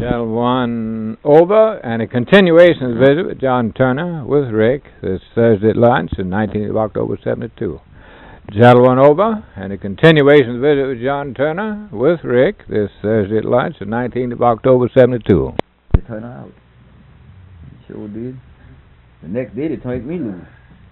Channel 1 over, and a continuation visit with John Turner with Rick this Thursday at lunch, the 19th of October, 72. Channel 1 over, and a continuation visit with John Turner with Rick this Thursday at lunch, the 19th of October, 72. They turned out. Sure did. The next day they turned me loose.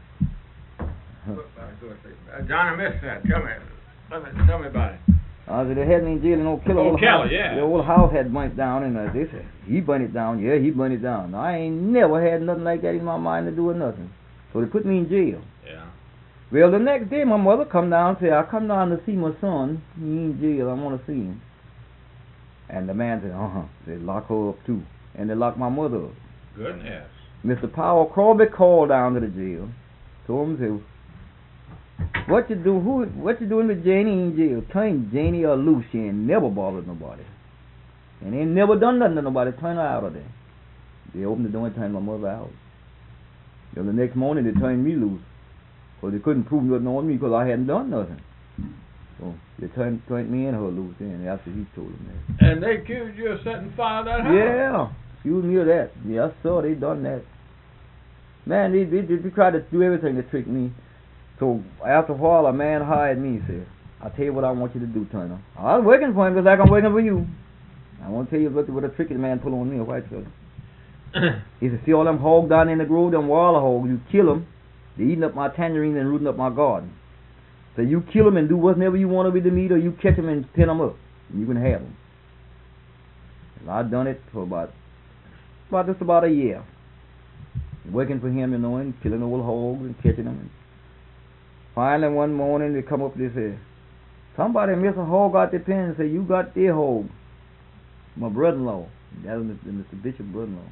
John, I missed that. Tell me about it. They had me in jail in Old Keller. Old Keller, yeah. The old house had burnt down, and they said, he burnt it down. Yeah, he burnt it down. I ain't never had nothing like that in my mind to do with nothing. So they put me in jail. Yeah. Well, the next day my mother come down and said, I come down to see my son. He in jail. I want to see him. And the man said, They lock her up too. And they locked my mother up. Goodness. Mr. Powell Crowley called down to the jail. Told him, said, what you doing with Janie in jail? Turn Janie or loose. She ain't never bothered nobody. And ain't never done nothing to nobody. Turn her out of there. They opened the door and turned my mother out. Then the next morning they turned me loose. Because they couldn't prove nothing on me because I hadn't done nothing. So they turned me and her loose then after he told them that. And they accused you of setting fire to that house? Yeah. Accused me of that. Yes, sir. They done that. Man, they tried to do everything to trick me. So after a while, a man hired me and said, I'll tell you what I want you to do, Turner. I was working for him just like I'm working for you. I want to tell you what a tricky man pull on me, a white fella. He said, see all them hogs down in the grove, them wild hogs, you kill them. They're eating up my tangerines and rooting up my garden. So you kill them and do whatever you want with the meat, or you catch them and pin them up. And you can have them. And I done it for about a year. Working for him, and killing old hogs and catching them. And finally, one morning, they come up and they say, somebody miss a hog out the pen and say, you got their hog. My brother-in-law. That was Mr. Bishop's brother-in-law.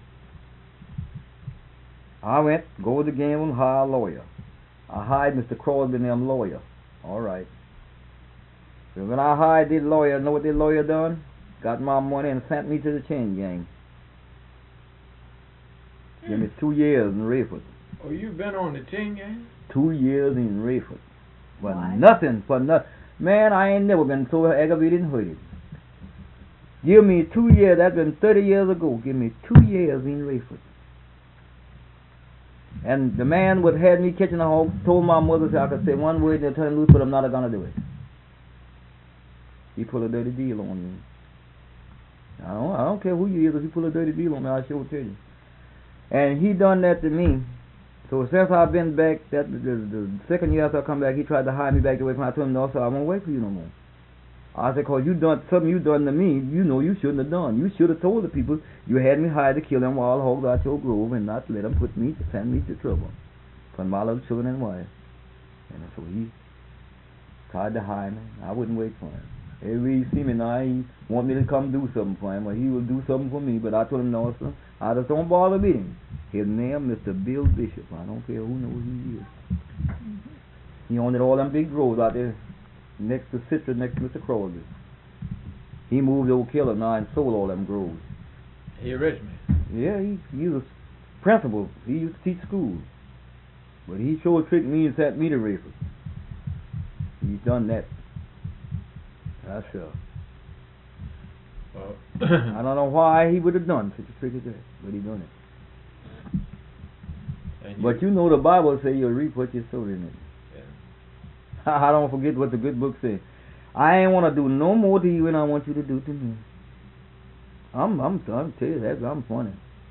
I went, go to the game and hire a lawyer. I hired Mr. Crosby and them lawyer. All right. So when I hired this lawyer, know what this lawyer done? Got my money and sent me to the chain gang. Give me 2 years in Rayford. Oh, you've been on the chain gang? 2 years in Rayford. For nothing. Man, I ain't never been so aggravated and hurted. Give me 2 years. That's been 30 years ago. Give me 2 years in Rayford. And the man what had me catching a hog told my mother I could say one word and turn loose, but I'm not going to do it. He pulled a dirty deal on me. I don't care who you is. If you pull a dirty deal on me, I sure will tell you. And he done that to me. So since I've been back, the second year after I come back, he tried to hire me back away from. I told him no, so I won't wait for you no more. I said, cause you done something you done to me, you shouldn't have done. You should have told the people you had me hired to kill them wild hogs out your grove and not let them send me to trouble. For my little children and wife. And so he tried to hire me. I wouldn't wait for him. Every he see me now, he want me to come do something for him, or he will do something for me. But I told him no, sir. I just don't bother with him. His name, Mr. Bill Bishop. I don't care who knows who he is. He owned all them big groves out there next to Citra, next to Mr. Crosby. He moved to Old Keller now and sold all them groves. He a rich man? Yeah, he was principal. He used to teach school. But he sure tricked me and sent me to Rayford. He's done that. That's sure. Well, I don't know why he would have done such a trick as that, but he done it. But you know the Bible say you'll reap what you sow in it. Yeah. I don't forget what the good book says. I ain't want to do no more to you than I want you to do to me. I'm tell you that I'm funny.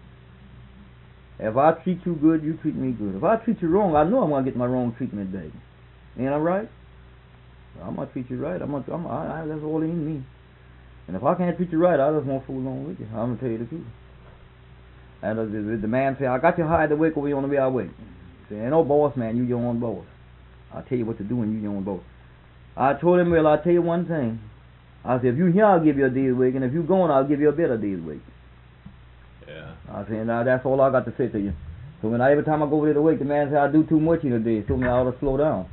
If I treat you good, you treat me good. If I treat you wrong, I know I'm gonna get my wrong treatment back. Ain't I right? I'm gonna treat you right. That's all in me. And if I can't treat you right, I just won't fool along with you. I'm gonna tell you the truth. And the man say, I got you hired to work over here on the way I work. Say, ain't no boss, man. You your own boss. I'll tell you what to do and you your own boss. I told him, well, I'll tell you one thing. I said, if you here, I'll give you a day's wage, and if you gone, I'll give you a better day's wage. Yeah. I said, now that's all I got to say to you. So every time I go over there to work, the man said, I do too much in a day. He told me I ought to slow down.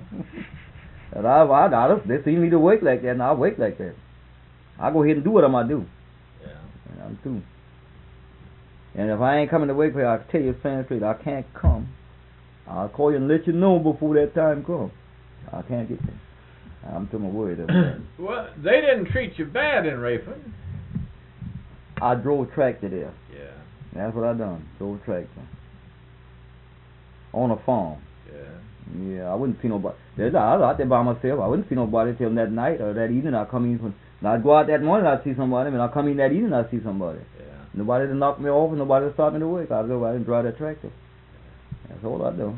And they see me to work like that, and I work like that. I go ahead and do what I'm going to do. Yeah. And I'm through. And if I ain't coming to work for you, I'll tell you straight, I can't come. I'll call you and let you know before that time comes. I can't get there. I'm to my word of that. Well, they didn't treat you bad in Rayford. I drove tractor there. Yeah. That's what I done. Drove tractor. On a farm. Yeah. Yeah, I wouldn't see nobody. I was out there by myself. I wouldn't see nobody till that night or that evening. I come in from. I'd go out that morning. I'd see somebody. And I come in that evening. I'd see somebody. Yeah. Nobody to knock me off and nobody to start me to work. I didn't drive that tractor. That's all I do.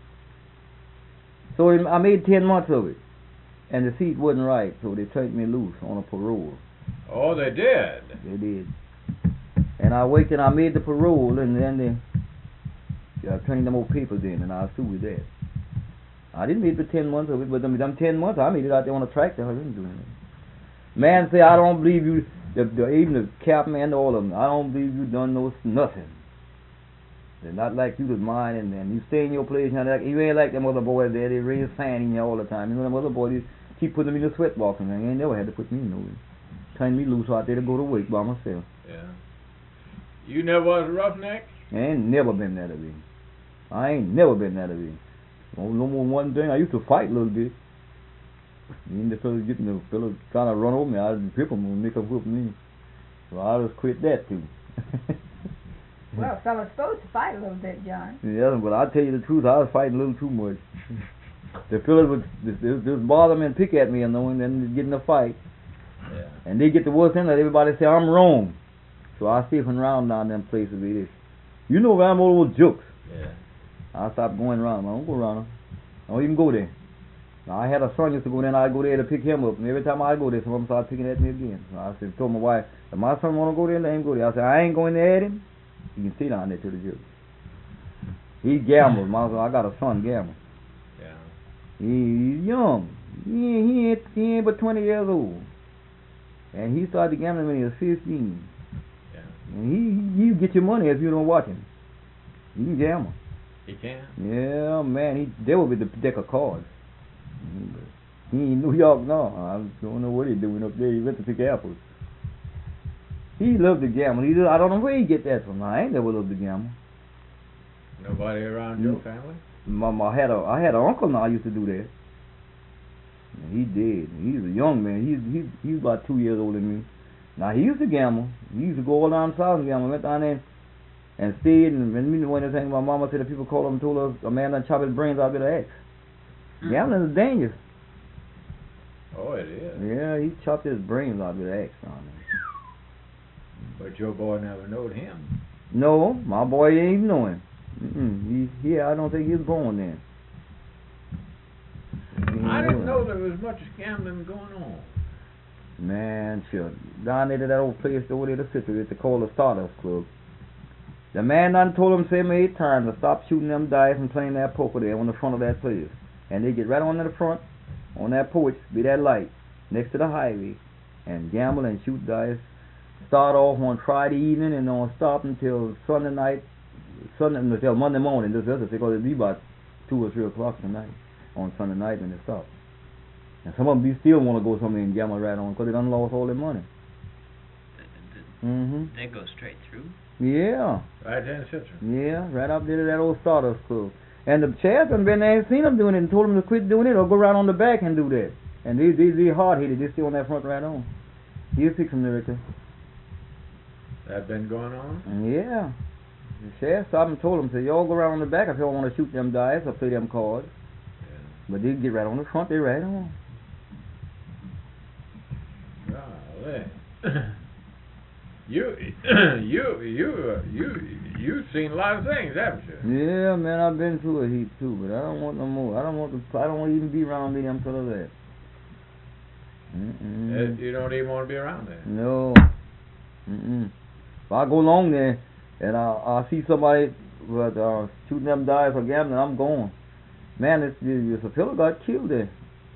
So I made 10 months of it, and the seat wasn't right, so they turned me loose on a parole. Oh, they did. They did. And I waited. I made the parole, and then they turned them old papers in, and I sued that. I didn't make the 10 months of it, but them 10 months I made it out there on a tractor. I didn't do anything. Man say, I don't believe you. Even the captain, all of them. I don't believe you done nothing. They're not like you was mine, and you stay in your place. You ain't like them other boys there. They raise sand in you all the time. You know them other boys, they keep putting me in the sweat box, and they ain't never had to put me in no way. Turn me loose out there to go to work by myself. Yeah. You never was a roughneck? I ain't never been that way. I ain't never been that way. No more one thing. I used to fight a little bit. Even the fellas trying to run over me, I'd grip them and make them whip me. So I just quit that too. Well, a fella's supposed to fight a little bit, John. Yeah, but I'll tell you the truth, I was fighting a little too much. The fellas would just bother me and pick at me, and then get in a fight. Yeah. And they get the worst end that everybody say I'm wrong. So I stay from around down them places with this. You know where I'm all those jokes. Yeah. I stopped going around. I don't go around them. I don't even go there. Now, I had a son used to go there, and I'd go there to pick him up. And every time I go there, some of them started picking at me again. So I told my wife, if my son want to go there, let him go there. I said, I ain't going there at him. You can see down there to the joke. He gambles. I got a son gamble. Yeah. He's young. He ain't but 20 years old. And he started gambling when he was 15. Yeah. And he get your money if you don't watch him. He can gamble. He can? Yeah, man. They will be the deck of cards. He in New York now. I don't know what he's doing up there. He went to pick apples. He loved to gamble. I don't know where he get that from. I ain't never loved to gamble. Nobody around your family? I had an uncle now used to do that. And he did. He's a young man. He's about 2 years older than me. Now he used to gamble. He used to go all down south and gamble. Went down there and stayed. And when the thing my mama said that people called him, told her a man done chop his brains out with an axe. Gambling is dangerous. Oh, it is. Yeah, he chopped his brains out with an axe on him. But your boy never knowed him. No, my boy didn't even know him. I don't think he was born then. I didn't know there was much gambling going on. Man, sure. Down there to that old place over there, the city, it's called the Stardust Club. The man done told him 7 or 8 times to stop shooting them dice and playing that poker there on the front of that place. And they get right on to the front, on that porch, be that light, next to the highway, and gamble and shoot dice. Start off on Friday evening and don't stop until Sunday night, until Monday morning. This is because it'll be about 2 or 3 o'clock tonight on Sunday night when they stop. And some of them still want to go somewhere and gamble right on because they done lost all their money. They go straight through? Yeah. Right there in Citrus. Yeah, right up there to that old Stardust Club. And the sheriff done been there and seen them doing it and told them to quit doing it or go right on the back and do that. And they hard-headed. They still on that front right on. He'll fix them there. That been going on? Yeah. The sheriff stopped and told them, said, y'all go around on the back if y'all want to shoot them dice or play them cards. Yeah. But they get right on the front, they right on. Golly. You've seen a lot of things, haven't you? Yeah, man, I've been through a heap too, but I don't want no more. I don't want to even be around them till that. You don't even want to be around there? No. If I go along there and I see somebody shooting them dice or gambling, I'm gone. Man, this a fellow got killed there.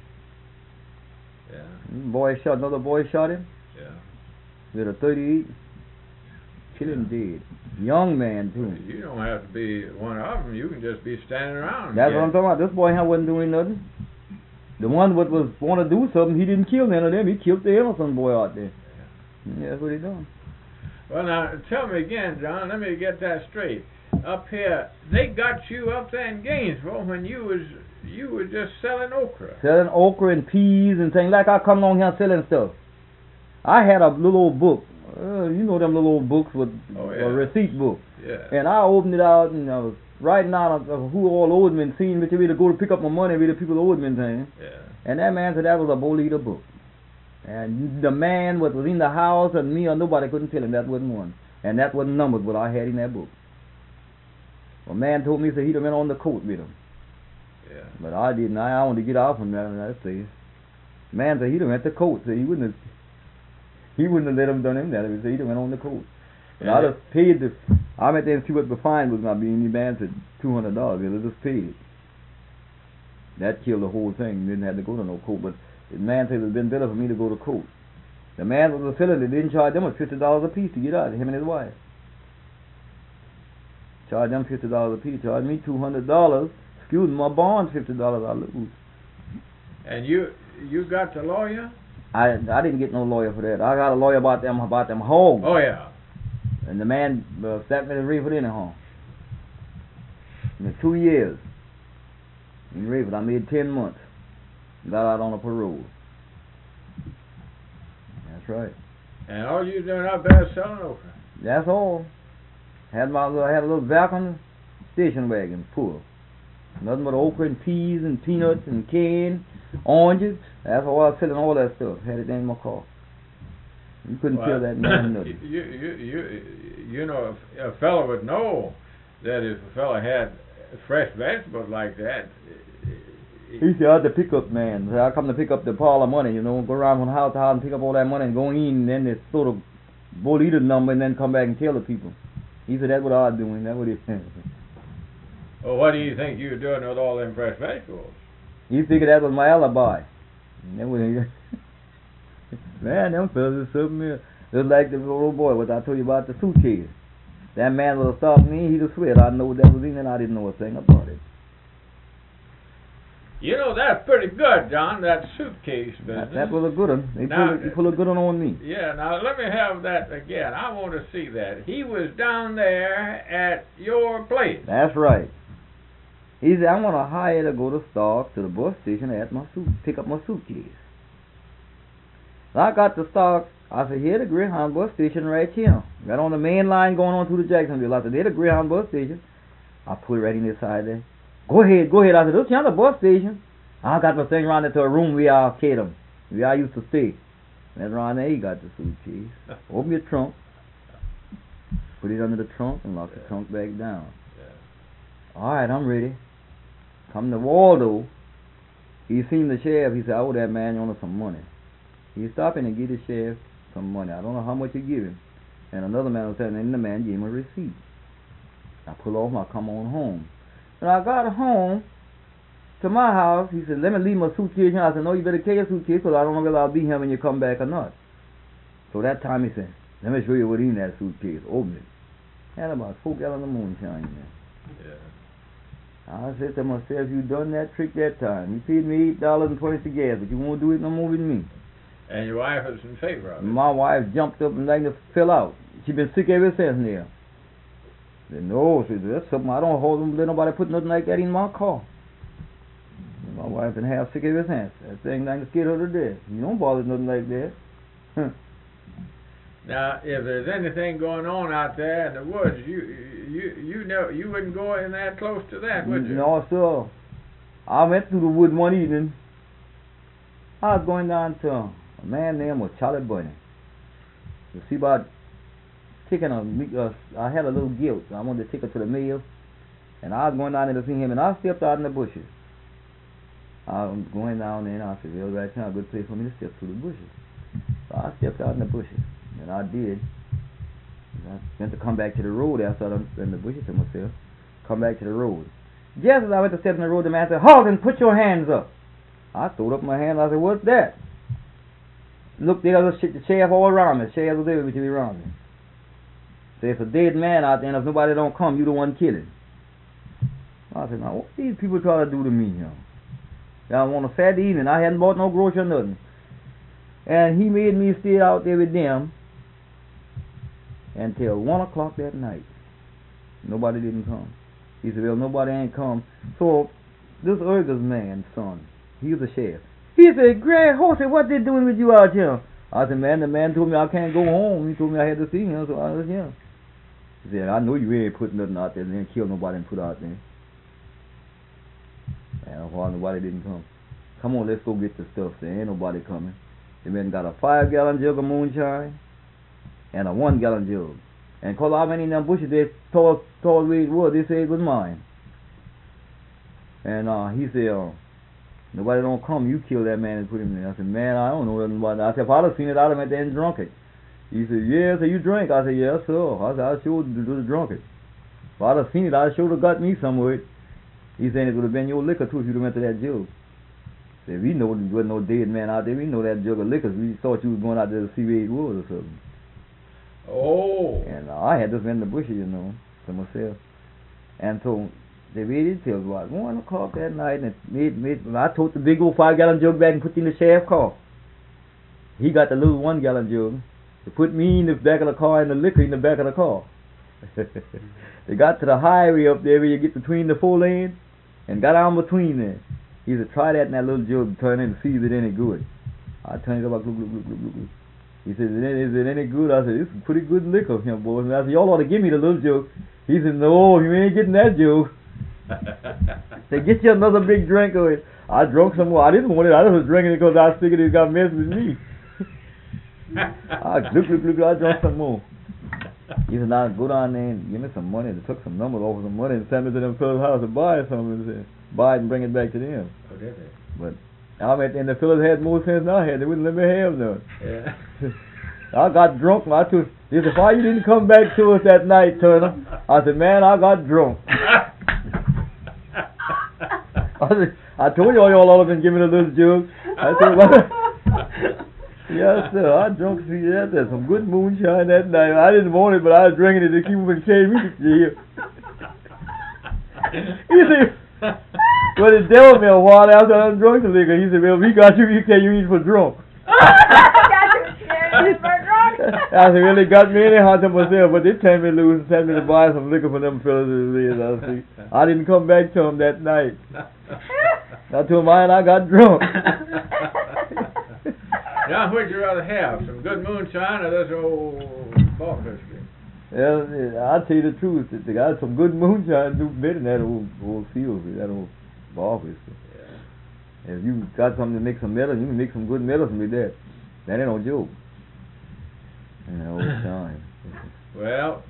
Yeah. Another boy shot him. Yeah. With a .38. Kill him dead. Young man too. You don't have to be one of them. You can just be standing around. That's what I'm talking about. This boy here wasn't doing nothing. The one that was want to do something, he didn't kill none of them. He killed the innocent boy out there. Yeah, that's what he done. Well, now, tell me again, John, let me get that straight. Up here, they got you up there in Gainesville when you were just selling okra. Selling okra and peas and things. Like I come along here selling stuff. I had a little old book. You know them little old books with yeah. a receipt book. Yeah. And I opened it out and I was writing out of who all owed me and seeing which way to go to pick up my money with the people owed me things. Yeah. And that man said that was a Bolita book. And the man was in the house and me or nobody couldn't tell him that wasn't one. And that wasn't numbered what I had in that book. A man told me, he said he'd have been on the coat with him. Yeah. But I didn't. I wanted to get off from that place. Man said he'd have went the coat, so he wouldn't have let him done him that. He said he'd have went on the coat. But I just paid I went there and see what the fine was going to be, and the man said $200. I just paid it. That killed the whole thing. Didn't have to go to no court. But the man said it would have been better for me to go to court. The man was a fellow that didn't charge them $50 a piece to get out, him and his wife. Charged them $50 a piece. Charged me $200. Excuse me, my bond's $50 I lose. And you got the lawyer? I didn't get no lawyer for that. I got a lawyer about them hogs. Oh yeah. And the man sat me in Rayford anyhow. In 2 years. In Rayford, I made 10 months. Got out on a parole. That's right. And all you doing out there is selling okra? That's all. I had a little Falcon station wagon full. Nothing but okra and peas and peanuts and cane, oranges. That's all I was selling, all that stuff. Had it in my car. You couldn't tell that man nothing. You know, a fellow would know that if a fellow had fresh vegetables like that. He said, I'm the pickup man. I come to pick up the pile of money, go around from house to house and pick up all that money and go in and then they sort of Bolita number and then come back and tell the people. He said, that's what I was doing. That's what he said. Well, what do you think you were doing with all them fresh vegetables? He figured that was my alibi. And that was, man, them fellas is something else. Just like the little boy, what I told you about the suitcase. That man would have stopped me, he'd have swear I know what that was in and I didn't know a thing about it. You know, that's pretty good, John, that suitcase business. That was a good one. He pulled a good one on me. Yeah, now let me have that again. I want to see that. He was down there at your place. That's right. He said, I want to hire to go to Starks to the bus station at pick up my suitcase. So I got to Starks. I said, here the Greyhound bus station right here. Got on the main line going on through the Jacksonville. I said, here the Greyhound bus station. I put it right in this side there. Go ahead. I said, this is the bus station. I got my thing around into a room where I cared him. Where I used to stay. And around there he got the suitcase. Open your trunk. Put it under the trunk and lock the trunk back down. All right, I'm ready. Come to Waldo. He seen the sheriff. He said, I owe that man on some money. He stopped in and give the sheriff some money. I don't know how much he give him. And another man was telling him, and the man gave him a receipt. I pull off and I come on home. When I got home to my house, he said, let me leave my suitcase here. I said, no, you better carry your suitcase because I don't know whether I'll be here when you come back or not. So that time he said, let me show you what's in that suitcase. Open it. Had about 4 gallons of moonshine in there. Yeah. I said to myself, you done that trick that time. You paid me $8.20 gas, but you won't do it no more with me. And your wife was in favor of it? My wife jumped up and like to fell out. She been sick ever since there. Said, no, she said, that's something I don't let nobody put nothing like that in my car. And my wife been half sick ever since. That thing like to scared her to death. You don't bother nothing like that. Now, if there's anything going on out there in the woods, you wouldn't go in that close to that, would you? No, sir. I went through the wood one evening. I was going down to a man named Charlie Bunny. To see about taking I had a little guilt. I wanted to take her to the mail. And I was going down there to see him, and I stepped out in the bushes. I was going down there, and I said, well, right now, a good place for me to step through the bushes. So I stepped out in the bushes. And I did. I went to come back to the road after I in the bushes to myself. Come back to the road. Just as I went to step in the road, the man said, halt and put your hands up. I threw up my hand. I said, what's that? Look, there was the sheriff all around me. The sheriff was everybody around me. So it's a dead man out there, and if nobody don't come, you the one killing. I said, now what these people try to do to me, Now on a Saturday evening, I hadn't bought no grocery or nothing. And he made me stay out there with them until 1 o'clock that night. Nobody didn't come. He said, well, nobody ain't come. So this Urgus man's son, he was a sheriff. He said, Greg Horsey, what they doing with you out here? I said, man, the man told me I can't go home. He told me I had to see him, so I was him. He said, I know you ain't put nothing out there and didn't kill nobody and put out there. And why nobody didn't come? Come on, let's go get the stuff. There ain't nobody coming. The man got a 5-gallon jug of moonshine and a 1-gallon jug. And cause how many in them bushes they told where it was, they said it was mine. And he said, nobody don't come, you kill that man and put him in there. I said, man, I don't know nothing about that. I said, if I'd have seen it, I'd have went there and drunk it. He said, yeah. I said, you drink? I said, yes, sir. I said, I sure drunk it. If I'd have seen it, I sure have got me some of it. He said it would have been your liquor too if you'd have went to that jug. Said, we know there wasn't no dead man out there. We know that jug of liquor. We thought you was going out there to see where it was or something. Oh. And I had just been in the bushes, you know, to myself. And so they waited till about 1 o'clock that night, and I took the big old 5-gallon jug back and put it in the sheriff's car. He got the little 1-gallon jug. They put me in the back of the car and the liquor in the back of the car. They got to the highway up there where you get between the 4 lanes and got on between there. He said, try that in that little jug, turn it and see if it any good. I turned it up, look. He said, is it any good? I said, this is pretty good liquor, young boys. And I said, y'all ought to give me the little jug. He said, no, you ain't getting that jug. They get you another big drink of it. I drunk some more. I didn't want it. I just was drinking it because I was thinking it got messed with me. I drank some more. He said, now go down there and give me some money. They took some numbers off of some money and sent me to them fellas' house to buy something. And said, buy it and bring it back to them. Oh, did they? But and the fellas had more sense than I had. They wouldn't let me have none. Yeah. I got drunk. They said, why you didn't come back to us that night, Turner? I said, man, I got drunk. I told y'all ought to been giving a little joke. I said, well, yes, sir, I drunk some good moonshine that night. I didn't want it, but I was drinking it to keep from shaving me. He said, well, the devil me a while after I was drunk the liquor. He said, well, we got you eat for drunk. I said, well, they got me anyhow to myself, but they turned me loose and sent me to buy some liquor for them fellas. I didn't come back to them that night. I told mine I got drunk. Now, what'd you rather have? Some good moonshine or this old ball whiskey? Yeah, I'll tell you the truth. They got some good moonshine do better than that old field, that old ball whiskey. Yeah. If you got something to make some medicine, you can make some good medicine with that. That ain't no joke. Old time. Well,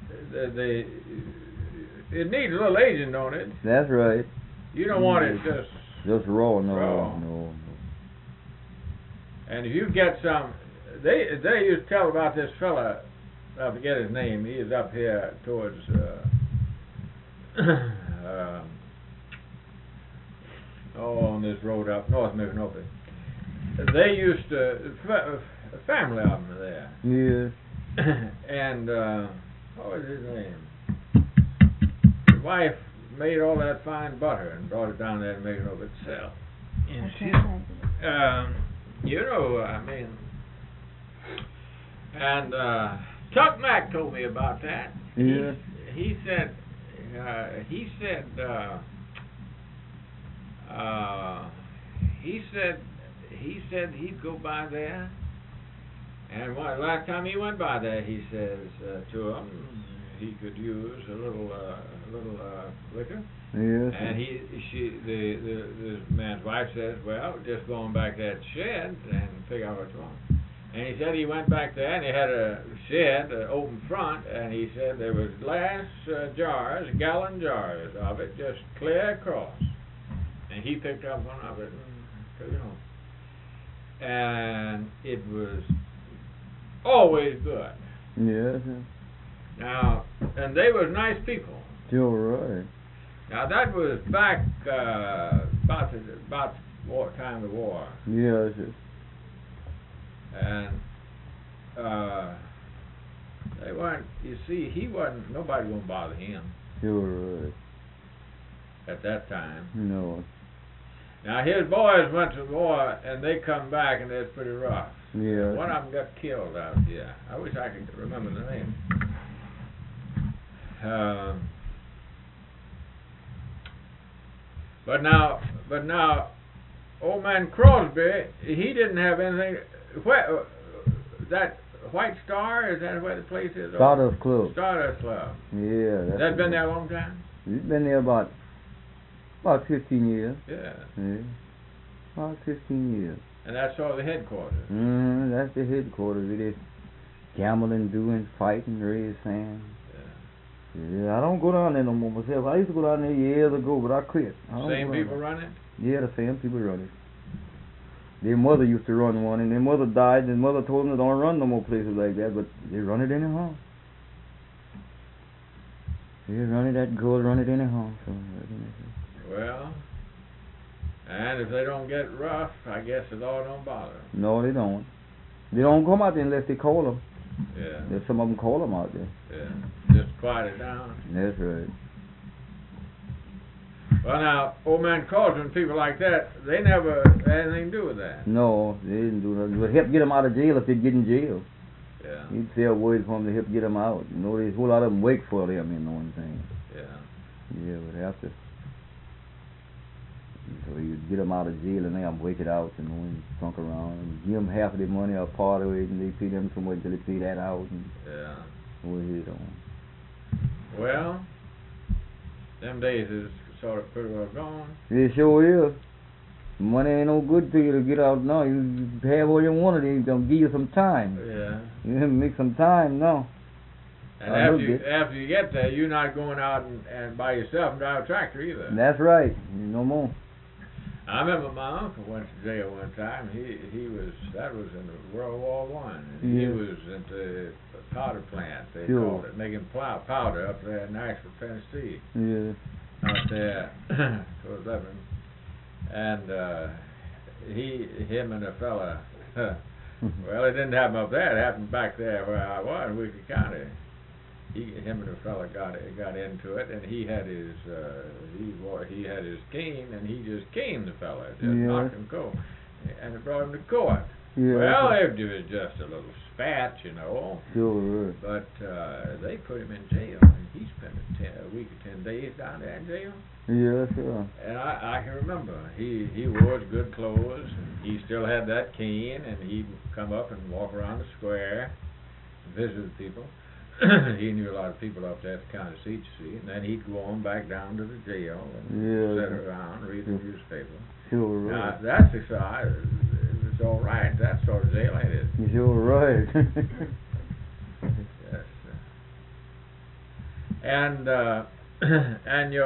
it needs a little aging, don't it? That's right. You don't want it just raw. No, raw. No. And if you get some, they used to tell about this fella. I forget his name. He is up here towards on this road up north Micanopy. They used to a family of them there. Yeah. And what was his name? His wife made all that fine butter and brought it down there and made it over itself. And she, and Chuck Mack told me about that. Yeah. He said he'd go by there. And last time he went by there, he says to him, he could use a little liquor. Yes. And the man's wife says, well, just going back to that shed and figure out what's wrong. And he said he went back there and he had a shed, an open front, and he said there was glass jars, gallon jars of it, just clear across. And he picked up one of it and took it home. And it was always good. Yes. Now, and they was nice people. You're right. Now that was back about time of the war. Yes. And they weren't. You see, he wasn't. Nobody gonna bother him. You're right. At that time. No. Now his boys went to the war and they come back and it's pretty rough. Yeah. One of them got killed out here. I wish I could remember the name. But now, old man Crosby, he didn't have anything. that White Star, is that where the place is? Stardust Club. Stardust Club. Yeah. That's been there a long time? It's been there about 15 years. Yeah. Yeah. About 15 years. And that's sort of the headquarters. That's the headquarters. It is gambling, doing, fighting, raise sand. Yeah, I don't go down there no more myself. I used to go down there years ago, but I quit. Same people run it? Yeah, the same people run it. Their mother used to run one, and their mother died, and their mother told them they don't run no more places like that, but they run it anyhow. They run it, that girl run it anyhow. So, well, and if they don't get rough, I guess the law don't bother them. No, they don't. They don't come out there unless they call them. Yeah. There's some of them call them out there. Yeah. Just quiet it down. That's right. Well, now, old man Cauldron, people like that, they never had anything to do with that. No, they didn't do nothing. But help get them out of jail if they get in jail. Yeah. He'd say a word for them to help get them out. You know, there's a whole lot of them wait for them, you know what I'm saying? Yeah. Yeah, but after. So you'd get them out of jail and they wake it out, you know, and trunk around and give them half of their money or part of it, and they pay them so much until they pay that out. And yeah. go ahead on. Well, them days is sort of pretty well gone. It sure is. Money ain't no good to you to get out now. You have all you want, they gonna give you some time. Yeah. You make some time now. And after you get there, you're not going out and by yourself and drive a tractor either. That's right. No more. I remember my uncle went to jail one time. He was, that was in World War One. And he was at the powder plant, they called it, making powder up there in Nashville, Tennessee. Yeah. Out there towards Lebanon. And him and a fella, well, it didn't happen up there. It happened back there where I was in Weakley County. Him and a fella got into it, and he had his cane, and he just caned the fella, just knocked him cold, and it brought him to court. Yeah, well, it was just a little spat, you know. Sure. But they put him in jail, and he spent a week or 10 days down there in jail. Yeah, sure. And I can remember he wore his good clothes, and he still had that cane, and he'd come up and walk around the square, and visit people. He knew a lot of people up there at the county seat, you see, and then he'd go on back down to the jail and sit around, read the newspaper. Sure. Now, that's the side. It's all right. That sort of jail, ain't it? You're right. Yes. And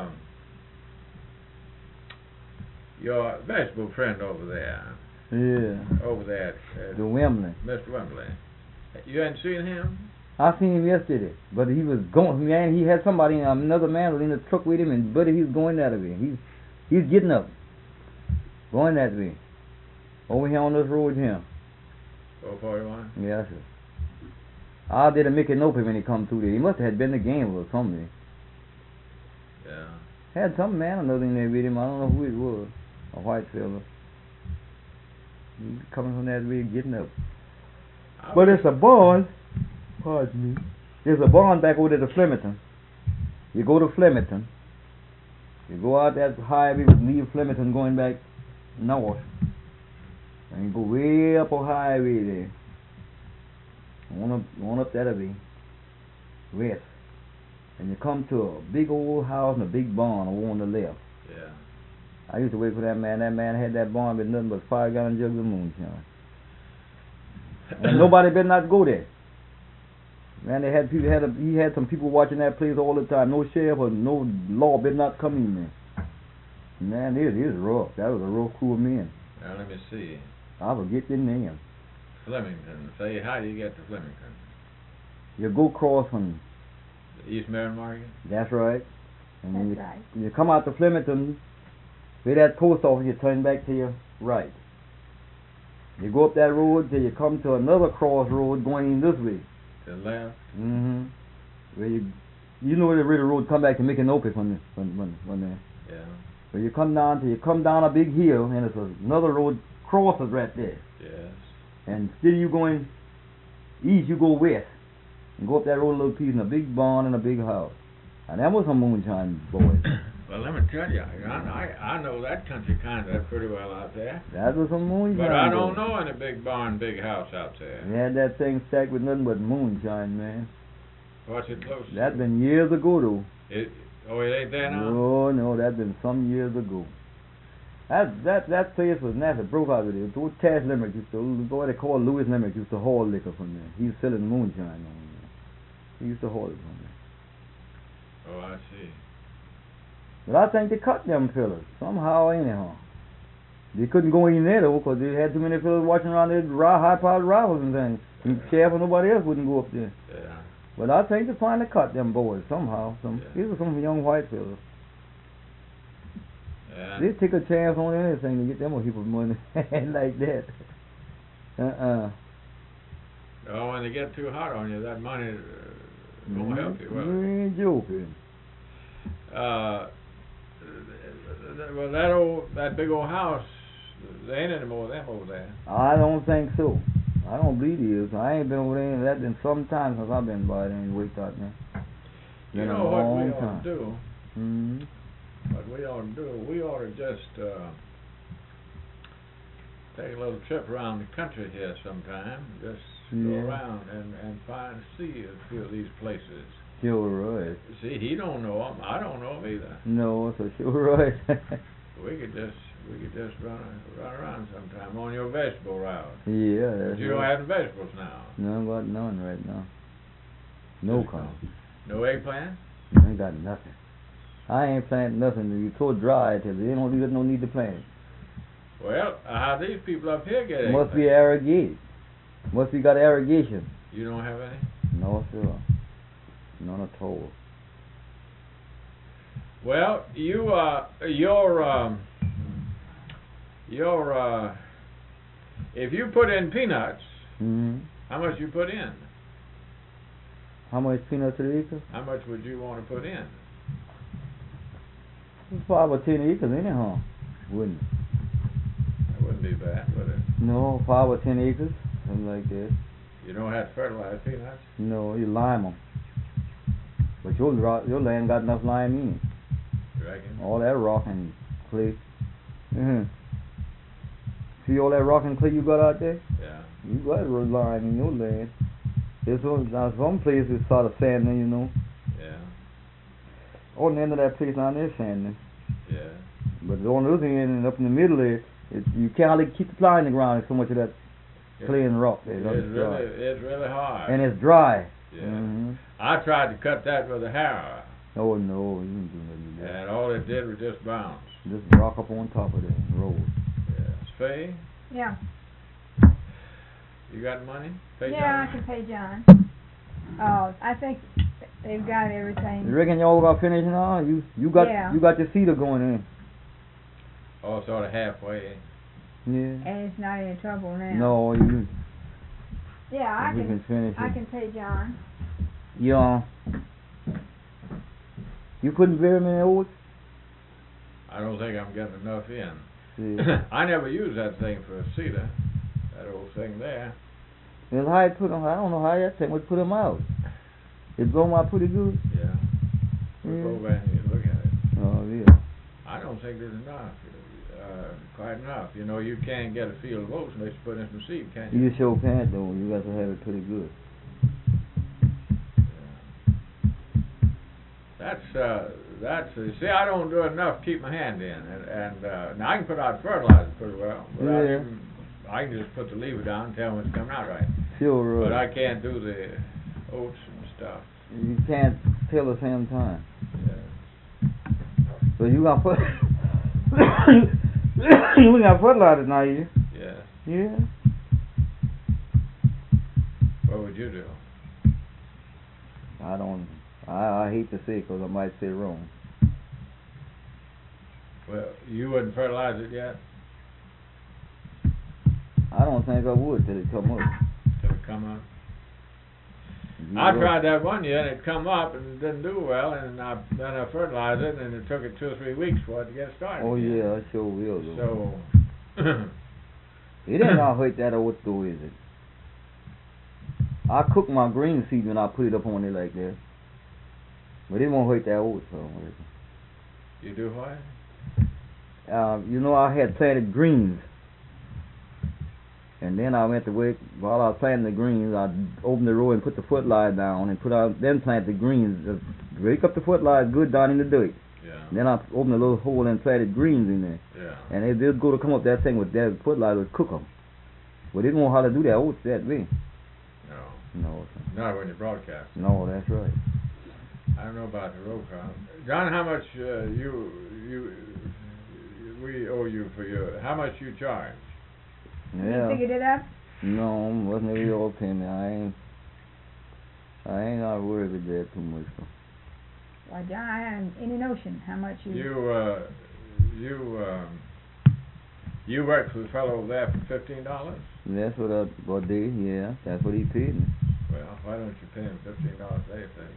your vegetable friend over there. Yeah. Over there. The Wembley. Mr. Wembley. You hadn't seen him? I seen him yesterday, but he was going. Man, he had somebody, another man was in the truck with him, and buddy, he's going that way. He's getting up, going that way. Over here on this road here. 441? Yeah, sir. I didn't make it open when he come through there. He must have been the game or something. Yeah. Had some man another in there with him. I don't know who it was. A white fella. He's coming from that way, getting up. But it's a barn. Pardon me. There's a barn back over there to Flemington. You go to Flemington. You go out that highway, leave Flemington going back north. And you go way up a highway there. On up that way. West. And you come to a big old house and a big barn over on the left. Yeah. I used to wait for that man. That man had that barn with nothing but 5-gallon jugs of moonshine. And nobody better not go there. Man, they had people. He had some people watching that place all the time. No sheriff or no law better not come in there. Man, it is rough. That was a rough crew of men. Now let me see. I forget their name. Flemington. Say, how do you get to Flemington? You go across from The East Marion Market? That's right. And then That's right. you come out to Flemington, where that post office, you turn back to your right. You go up that road till you come to another crossroad going in this way. To the left? Mm-hmm. Where you know where the river road come back to make an open from there. Yeah. Where you come down till you come down a big hill and it's another road crosses right there. Yes. And instead of you going east, you go west. And go up that road a little piece in a big barn and a big house. And that was some moonshine, boys. Well, let me tell you, I know that country kind of pretty well out there. That was some moonshine. But I don't know any big barn, big house out there. We had that thing stacked with nothing but moonshine, man. What's it close to? That's been years ago, though. It ain't there now? No, that's been some years ago. That place was nasty. Broke out of there. Those Cash Limerick used to, what they call Louis Limerick used to haul liquor from there. He was selling moonshine on there. He used to haul it from there. Oh, I see. But I think they cut them fellas, somehow, anyhow. They couldn't go in there, though, because they had too many fellas watching around there, high-powered rifles and things. Be careful nobody else wouldn't go up there. Yeah. But I think they finally cut them boys, somehow. Yeah. These were some young white fellas. Yeah. They take a chance on anything to get them people's money like that. Oh, when they get too hot on you, that money won't help you. Will it? You ain't joking. Well, that big old house, there ain't any more of them over there. I don't think so. I don't believe he is. I ain't been over there. That's been some time since I've been by there and wait out there. You know what we ought to do? Mm-hmm. What we ought to do? We ought to just take a little trip around the country here sometime. Just go around and see a few of these places. Sure right. See, he don't know them. I don't know them either. No, so sure right. We could just run around sometime on your vegetable route. Yeah, But that's you don't have the vegetables now. No, got none right now. No kind. No eggplant? I ain't got nothing. I ain't planting nothing. You're so dry till they don't even no need to plant. Well, how these people up here get eggplant? Must be irrigated. Must be got irrigation. You don't have any? No, sir. None at all. Well, if you put in peanuts, how much you put in? How much peanuts an acre? How much would you want to put in? It's 5 or 10 acres anyhow. Wouldn't it? That wouldn't be bad, would it? No, 5 or 10 acres, something like that. You don't have to fertilize peanuts? No, you lime them. But your land got enough lime in it. You reckon? All that rock and clay. See all that rock and clay you got out there? Yeah. You got lime in your land. There's some places sort of sanding, you know. Yeah. On the end of that place down there sanding. Yeah. But on the other end and up in the middle there, you can't hardly keep the fly in the ground. There's so much of that clay and rock there. It's really hard. And it's dry. Yeah. I tried to cut that with a harrow. Oh no, you didn't do nothing with that. And all it did was just bounce. Just rock up on top of it and roll. Yeah. Faye, Yeah. you got money? Pay Yeah, John. I can pay John. Oh, I think they've got everything. You reckon y'all got finished now? You got your cedar going in. Oh, sort of halfway. Yeah. And it's not any trouble now. No, you. Yeah, we can finish I it. can pay John. Yeah. You couldn't bury me in oats? I don't think I'm getting enough in. See. I never used that thing for a cedar. That old thing there. Well, how it put them? I don't know how that thing would put them out. It blow them out pretty good. Yeah. We'll go over and look at it. Oh yeah. I don't think there's enough. Quite enough. You know, you can't get a field of oats unless you put in some seed, can you? You sure can't though. You got to have it pretty good. See, I don't do enough to keep my hand in, and now I can put out fertilizer pretty well. I can just put the lever down and tell when it's coming out right. Sure. But I can't do the oats and stuff. You can't tell the same time. Yeah. So you got put. We got fertilizer now, you. Yeah. Yeah. What would you do? I don't. I hate to say it because I might say wrong. Well, you wouldn't fertilize it yet? I don't think I would till it come up. Till it come up? I tried that one year and it come up and it didn't do well, and then I fertilized it and it took it 2 or 3 weeks for it to get started. Oh again. yeah, I sure will. Though. So it ain't gonna hurt that oat though, is it? I cook my green seed when I put it up on it like that. But it won't hurt that oat, so. You do what? You know, I had planted greens. And then I went to work, while I was planting the greens, I opened the row and put the footlights down and then plant the greens. Rake up the footlights good down in the dirt. Yeah. Then I opened a little hole and planted greens in there. Yeah. And they'd go to come up that thing with that footlight would cook them. But they didn't know how to do that oats that way. No. No, sir. Not when you broadcast. No, that's right. I don't know about the roll call. John, how much we owe you for how much you charge? Yeah. You figured it up? No, wasn't every old penny. I ain't not worried with that too much. Why, John, I haven't any notion how much you... You work for the fellow over there for $15? That's what I did, yeah. That's what he paid me. Well, why don't you pay him $15 a day, say?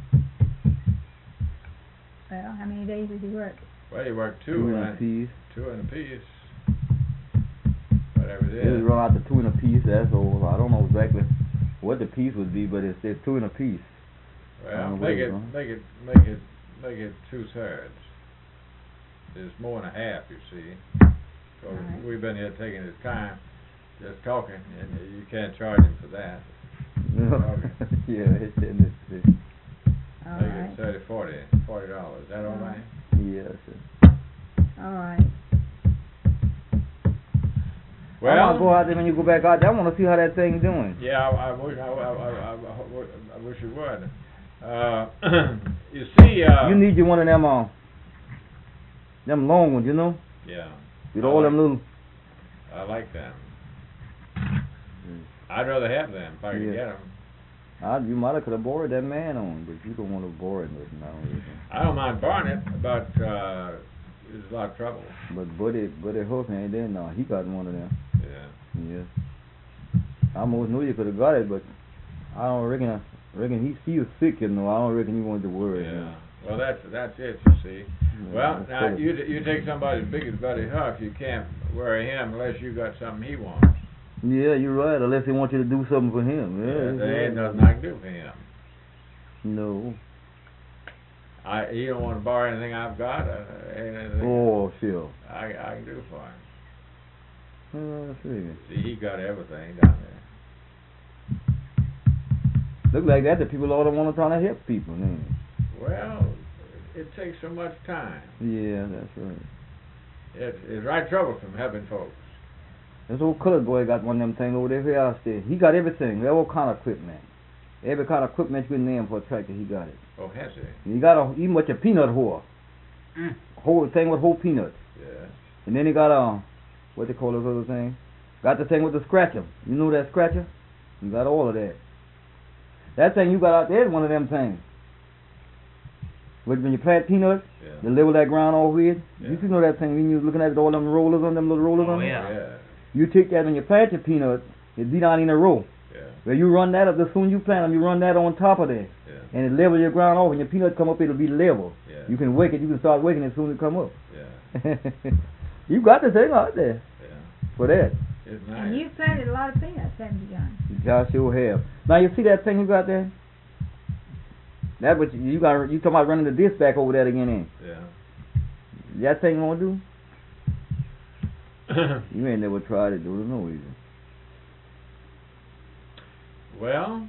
Well, how many days did he work? Well, he worked Two and a piece. 2 and a piece. Whatever it It was is. run out to 2 and a piece, that's all. I don't know exactly what the piece would be, but it's 2 and a piece. Well, make it 2/3. It's more than a half, you see. So Right. we've been here taking his time, just talking, and you can't charge him for that. Okay. Yeah, it's in this thing. All Make right. it $40. Is that all right? Yes, sir. All right. I want to go out there when you go back out there. I want to see how that thing's doing. Yeah, I wish you would. You see, You need you one of them long ones, you know? yeah, With all them little... I like them. I'd rather have them if I could get them. You might have could have borrowed that man on, but you don't want to borrow nothing now. I don't mind borrowing it, but there's a lot of trouble. But Buddy Hook ain't there now. He got one of them. Yeah. Yes. I almost knew you could have got it, but I don't reckon he was sick, you know. I don't reckon you wanted to worry. Yeah. Well, that's it, you see. Yeah, Well, now so- you take somebody as big as Buddy Huck, you can't worry him unless you got something he wants. Yeah, you're right. Unless they want you to do something for him. Yeah, There ain't nothing I can do for him. No. He don't want to borrow anything I've got. Ain't anything Oh, sure. I can do for him. I see. See, he got everything down there. Look like that. The people all don't want to try to help people. Man. Well, it takes so much time. Yeah, that's right. It's right troublesome helping folks. This old colored boy got one of them things over there. He got everything. All kind of equipment. Every kind of equipment you can name for a tractor, he got it. Oh, has he? He got even much a peanut whore. Whole thing with whole peanuts. Yeah. And then he got what they call those other thing? Got the thing with the scratcher. You know that scratcher? You got all of that. That thing you got out there is one of them things. When you plant peanuts, they level that ground off with. Yeah. You know that thing when you was looking at all them rollers on them little rollers on them? Yeah. You take that when you plant your peanuts, it be down in a row. Yeah. Where you run that up, as soon as you plant them, you run that on top of there. Yeah. And it level your ground off. When your peanuts come up, it'll be level. Yeah. You can wake it. You can start waking it as soon as it come up. Yeah. You got the thing out there Yeah. for that. It's nice. And you've planted a lot of peanuts, haven't you, John? You sure have. Now you see that thing you got there? That what you got? You talking about running the disc back over that again? Ain't? Yeah. That thing gonna do? You ain't never tried it, do it no reason. Well,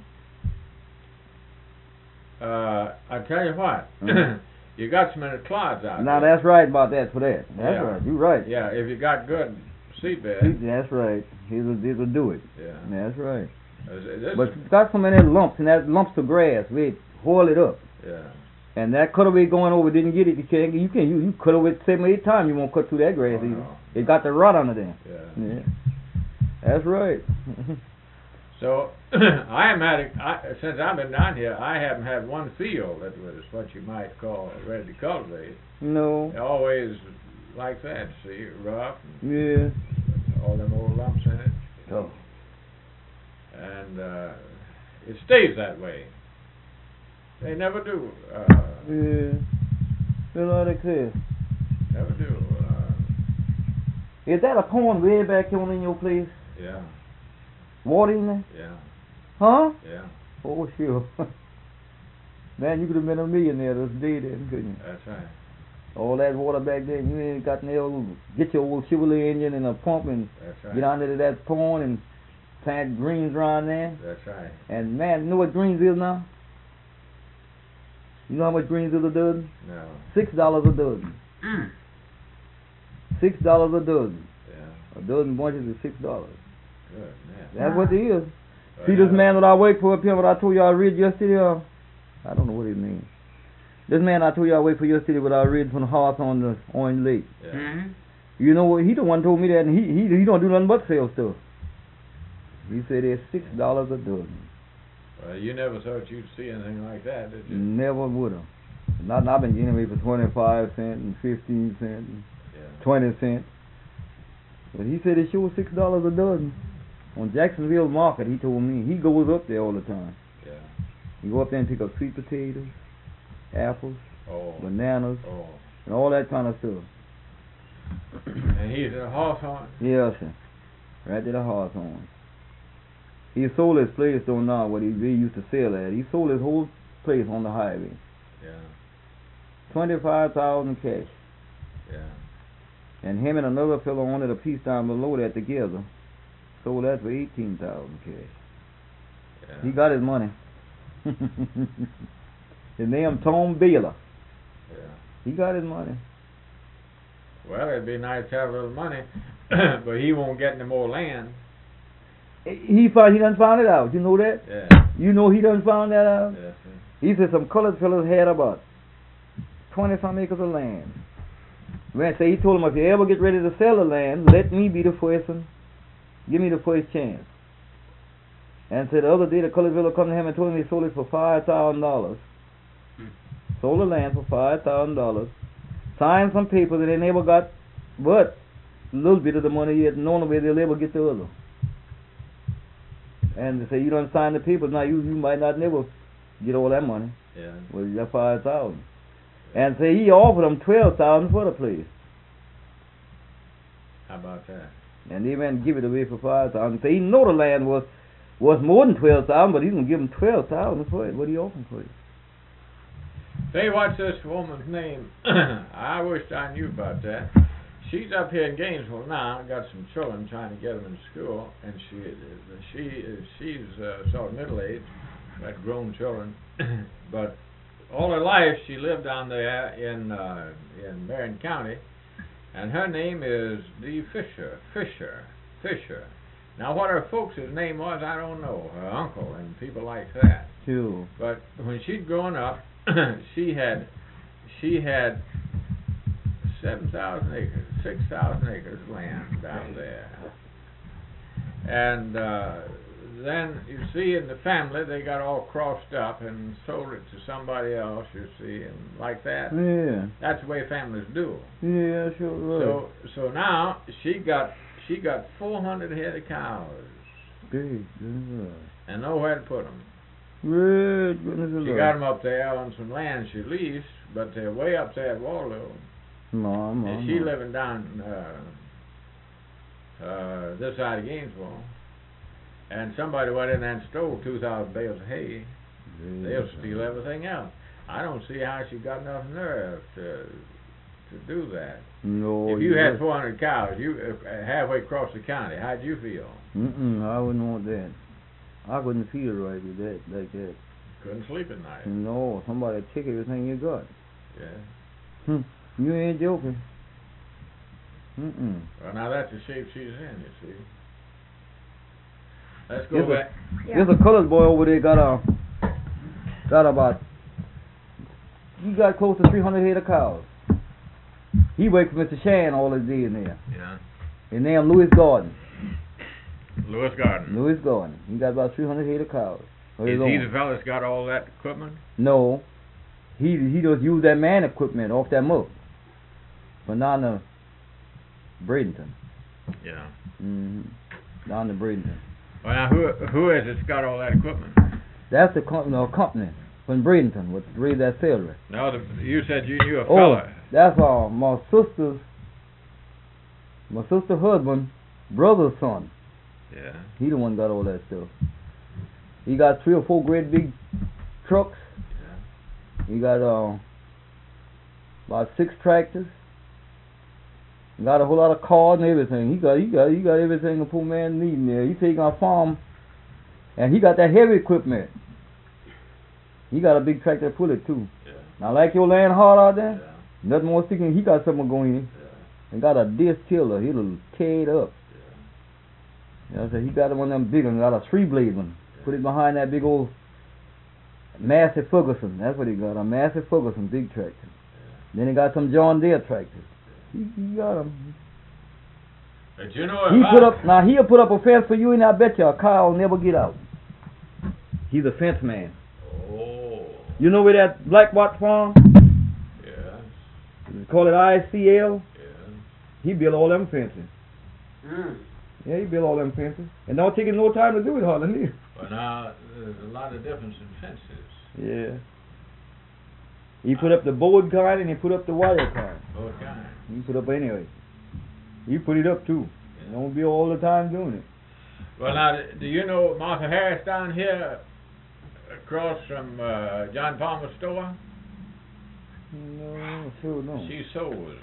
I tell you what. Mhm. You got some in the clods out Now there. that's right about that for that. That's Yeah. right. You right. Yeah, if you got good seedbed. That's right. This'll do it. Yeah. That's right. This But it's got some in them lumps, and that lumps of grass. We boil it up. yeah. And that cutaway going over didn't get it. You cut over it 7 or 8 times. You won't cut through that grass Oh, either. no. It got the rot under there. Yeah. Yeah. That's right. So since I've been down here, I haven't had one field that was what you might call ready to cultivate. No. Always like that, see, rough, and Yeah. all them old lumps in it, Oh. and it stays that way. They never do. Yeah. That's all they say. Never do. Is that a pond way back here in your place? Yeah, Water in there? yeah, Huh? yeah. Oh, sure. Man, you could have been a millionaire this day then, couldn't you? That's right. All that water back there, you ain't got no, get your old Chevrolet engine and a pump and That's right. get under that pond and plant greens around there. That's right. And man, you know what greens is now? You know how much greens is a dozen? No. $6 a dozen. $6 a dozen. Yeah. A dozen bunches is $6. Good man. That's what it is. Well, See this man that I work for up here, what I told you I read yesterday? I don't know what his name. This man I told you I work for yesterday, what I read from the house on the Orange Lake. Yeah. You know what? He the one told me that, and he don't do nothing but sell stuff. He said it's $6 a dozen. Well, you never thought you'd see anything like that, did you? Never would have. Not I've been getting away for 25 cents and 15 cents and Yeah. 20 cents. But he said it sure $6 a dozen. On Jacksonville Market, he told me. He goes up there all the time. Yeah. He go up there and pick up sweet potatoes, apples, Oh. bananas, Oh. and all that kind of stuff. And he's a Hawthorne. Yeah, sir. Right there, the Hawthorne. He sold his place though now, what he really used to sell at. He sold his whole place on the highway. Yeah. 25,000 cash. Yeah. And him and another fellow wanted a piece down below that together. Sold that for 18,000 cash. Yeah. He got his money. His name Tom Baylor. Yeah. He got his money. Well, it'd be nice to have a little money, but he won't get any more land. He done found it out. You know that? Yeah. You know he done found that out? Yes, sir. He said some colored fellas had about 20-some acres of land. Well, say he told him, if you ever get ready to sell the land, let me be the first one. Give me the first chance. And said the other day the colored fellow come to him and told him he sold it for $5,000. Sold the land for $5,000. Signed some papers and they never got but a little bit of the money yet. No way they'll ever get the other. And they say you don't sign the papers now. You might not never get all that money. Yeah. Well, you got 5,000. And say he offered them 12,000 for the place. How about that? And they went and give it away for 5,000. Say he know the land was more than 12,000, but he's gonna give them 12,000 for it. What he offered for it? Say, what's this woman's name? I wished I knew about that. She's up here in Gainesville now. Got some children, trying to get them in school, and she's sort of middle-aged, got grown children, but all her life she lived down there in Marion County, and her name is Dee Fisher. Now, what her folks' name was, I don't know. Her uncle and people like that. Sure. But when she'd grown up, she had 7,000 acres, 6,000 acres of land down there. And then, you see, in the family, they got all crossed up and sold it to somebody else, you see, and like that. Yeah. That's the way families do. Yeah, sure. Right. So now, she got 400 head of cows. Big. Yeah. And nowhere to put them. Good goodness. She got them up there on some land she leased, but they're way up there at Waldo. And she living down this side of Gainesville. And somebody went in there and stole 2,000 bales of hay. They'll steal everything else. I don't see how she got enough nerve to do that. No. If you had 400 cows, you halfway across the county, how'd you feel? I wouldn't want that. I couldn't feel right with that, like that. Couldn't sleep at night. No, somebody take everything you got. Yeah. You ain't joking. Well, now that's the shape she's in, you see. Let's go back. Yeah. There's a colored boy over there got about, he got close to 300 head of cows. He worked for Mr. Shan all his day in there. Yeah. His name Louis Gordon. Louis Gordon. Louis Gordon. He got about 300 head of cows. Is he the fellow that's got all that equipment? No. He just used that man equipment off that mook. Banana Bradenton. Yeah. Down to Bradenton. Well, now, who is it that's got all that equipment? That's the company from Bradenton with raised that celery. No, you said you knew a fella. That's my sister's husband, brother's son. Yeah. He the one got all that stuff. He got 3 or 4 great big trucks. Yeah. He got about 6 tractors. Got a whole lot of cars and everything. He got everything a poor man need in there. He said he got a farm, and he got that heavy equipment. He got a big tractor to pull it too. Yeah. Now, like your land hard out there, Yeah. nothing more sticking. He got something going in. Yeah. And got a disc tiller. He'll tear it up. Yeah. You know, so he got one of them big ones. Got a 3-blade one. Put it behind that big old Massey Ferguson. That's what he got. A Massey Ferguson big tractor. Then he got some John Deere tractors. He got them. But you know, He'll put up a fence for you, and I bet you a cow will never get out. He's a fence man. Oh. You know where that Blackwatch farm? Yes. They call it ICL. Yes. He built all them fences. Yeah, he built all them fences. And don't take him no time to do it, hardly. But now there's a lot of difference in fences. Yeah. He put up the board kind and he put up the wire kind. Both kinds. He put up anyway. He put it up too. Don't be all the time doing it. Well, now, do you know Martha Harris down here across from John Palmer's store? No, sure no. She sews.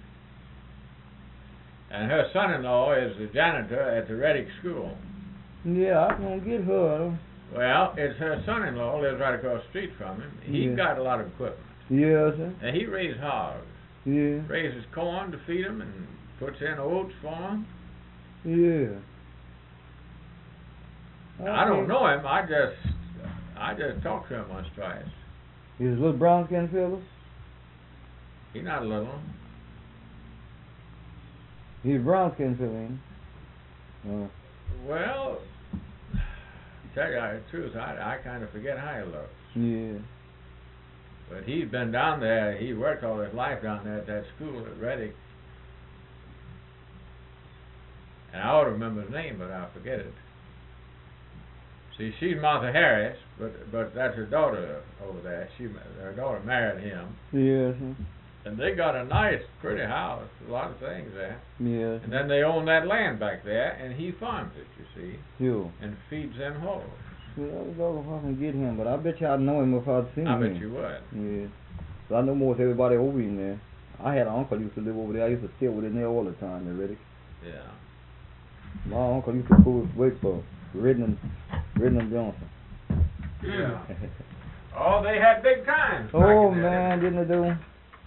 And her son-in-law is the janitor at the Reddick School. Yeah, I can get her. Well, it's her son-in-law, lives right across the street from him. He's got a lot of equipment. Yeah, sir. And he raises hogs. Yeah. Raises corn to feed them and puts in oats for them. Yeah. I don't know him. I just talked to him once, twice. He's a little brown skinned fella. He's not little. He's a brown skinned fella, ain't he? Well, to tell you the truth, I kind of forget how he looks. Yeah. But he's been down there. He worked all his life down there at that school at Reddick. And I ought to remember his name, but I forget it. See, she's Martha Harris, but that's her daughter over there. Her daughter married him. Yes. Sir. And they got a nice, pretty house, a lot of things there. Yes. And then they own that land back there, and he farms it, you see, Sure. and feeds them hogs. Yeah, I was over if I can get him, but I bet you I'd know him if I'd seen him. I bet you would. Yeah. But I know most everybody over in there. I had an uncle who used to live over there. I used to stay over there all the time in Reddick. Yeah. My uncle used to go work for Redden Johnson. Yeah. Oh, they had big times. Oh man, didn't they do?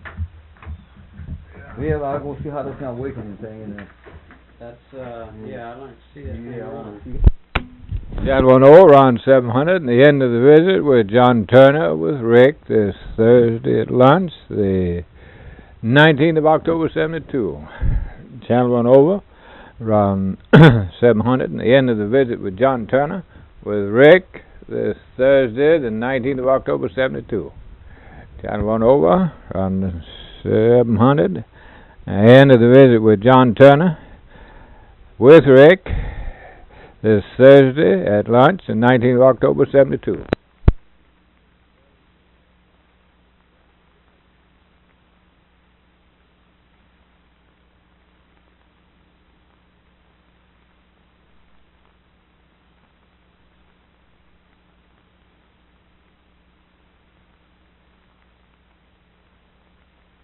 Yeah, I'll go see how this now working and thing in there. That's yeah, I'd like to see that. Yeah, I thing want run. to see it. That one over around 700, and the end of the visit with John Turner with Rick this Thursday at lunch, the 19th of October, 72. Channel 1 over around 700, and the end of the visit with John Turner with Rick this Thursday, the 19th of October, 72. Channel 1 over around 700, and the end of the visit with John Turner with Rick this Thursday at lunch, the 19th of October, 72.